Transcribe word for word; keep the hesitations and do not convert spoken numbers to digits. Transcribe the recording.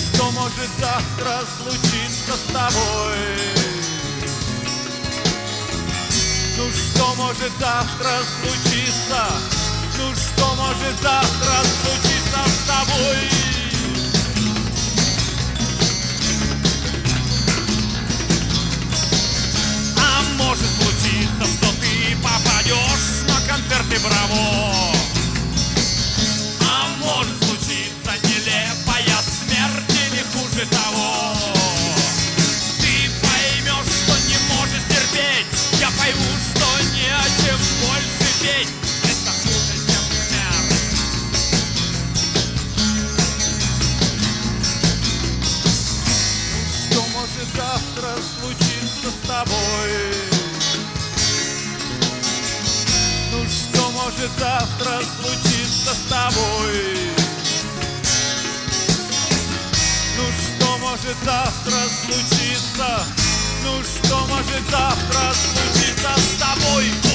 что может завтра случиться с тобой? Ну что может завтра случиться? Ну что может завтра случиться с тобой? А может случиться, что ты попадешь на концерты Браво. А может случиться нелепая смерть или хуже того. Ты поймешь, что не можешь терпеть. Я пойму, что не о чем больше петь. Это хуже, чем смерть. Что может завтра случиться с тобой? Ну что может завтра случиться с тобой? Ну что может завтра случиться? Ну что может завтра случиться с тобой?